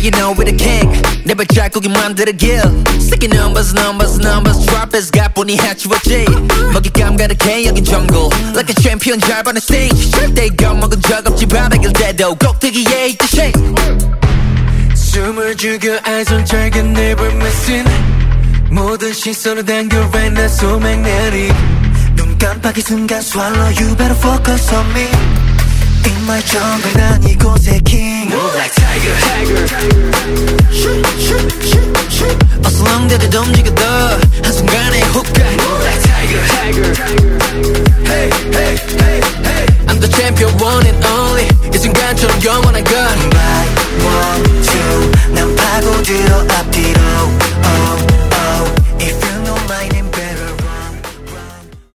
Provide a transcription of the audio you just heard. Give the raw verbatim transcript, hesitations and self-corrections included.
you know we're the king 내 발자국이 만들어길 Sticky numbers numbers numbers drop as 가뿐히 해치웠지 먹잇감 가득해 여긴 jungle Like a champion 잘 받는 stage 절대 겁먹은 적 없지 바닥일 때도 꼭대기에 있듯이 숨을 죽여 eyes on target never missing 모든 시선을 당겨 right now 소맥 내리 눈 깜빡이 순간 swallow you better focus on me In my jungle 난 이곳의 king Move like tiger, tiger. Shoot, shoot, shoot, shoot. 어슬렁대도 움직여도 한순간에 hook 가 Move like tiger, tiger.